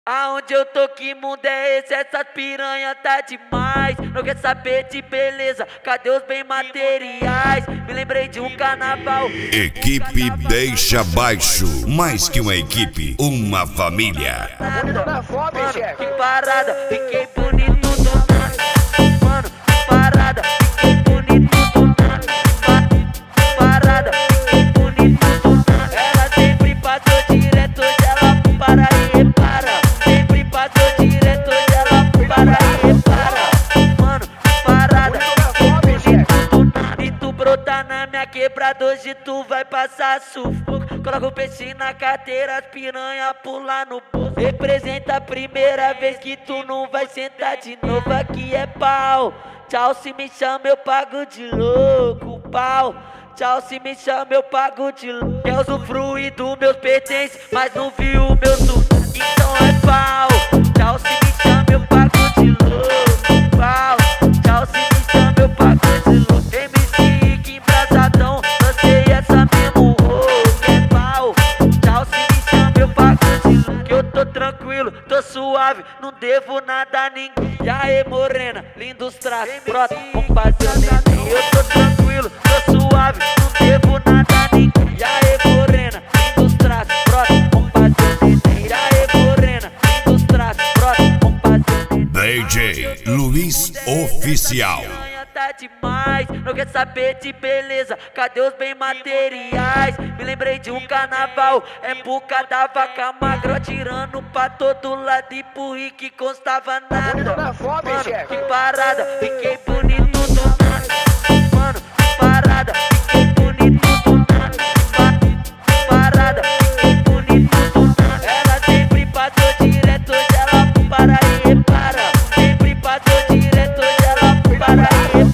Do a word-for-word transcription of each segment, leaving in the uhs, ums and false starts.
Aonde eu tô, que mundo é esse? Essa piranha tá demais. Não quer saber de beleza, cadê os bem materiais? Me lembrei de um carnaval. Equipe Deixa Baixo. Mais que uma equipe, uma família. Mano, que parada, fiquei bonito do nada. Mano, que parada, fiquei bonito do nada. Que parada, fiquei bonito do nada. Ela sempre passou direto, hoje ela para e repara. Sempre passou direto, hoje ela para e repara. Mano, que parada, fiquei bonito do nada. E tu brota na minha quebrada, hoje tu vai passar sufoco. Coloca o peixe na carteira, as piranha pula no bolso. Representa a primeira vez que tu não vai sentar de novo. Aqui é pau. Tchau, se me chama eu pago de louco. Pau. Tchau, se me chama eu pago de louco. Quer usufruir dos meus pertences, mas não viu o meu sul. Então é pau. Tchau, se me chama eu pago de louco. Pau. Tchau, se me chama eu pago de louco. M C que embrasadão, lancei essa mesmo. Tô tranquilo, tô suave, não devo nada a ninguém. E aí, morena, lindos traços, brota, vamos fazer o neném. Eu tô tranquilo, tô suave, não devo nada a ninguém. E aí, morena, lindos traços, brota, vamos fazer o neném. E aí, morena, lindos traços, brota, vamos fazer o neném. D J Luiz Oficial. Tá demais, não quer saber de beleza, cadê os bem materiais? Me lembrei de um carnaval, é boca da vaca magra, tirando pra todo lado e pro Rick constava nada. Mano, que parada, fiquei bonito do nada. Mano, que parada, fiquei bonito do nada. Que parada, fiquei bonito do nada. Ela sempre passou direto, hoje ela para e repara. Sempre passou direto, hoje ela para e repara.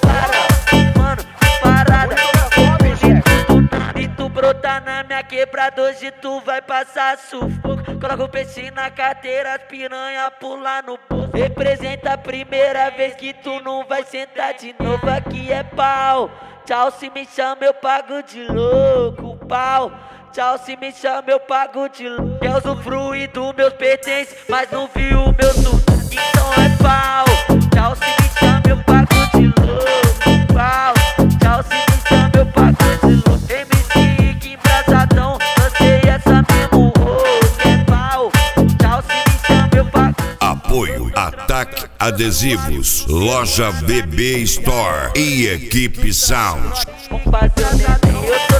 Brota na minha quebrada, hoje tu vai passar sufoco. Coloca o peixe na carteira, as piranha pula no bolso. Representa a primeira vez que tu não vai sentar de novo. Aqui é pau. Tchau, se me chama eu pago de louco. Pau. Tchau, se me chama eu pago de louco. Quer usufruir dos meus pertences, mas não viu o meu sul. Então é pau. Tchau, se me chama eu pago de louco. Pau. Tchau, se me chama eu pago de louco. Apoio Ataque Adesivos, Loja B B Store e Equipe Sound. Vamos fazer o neném.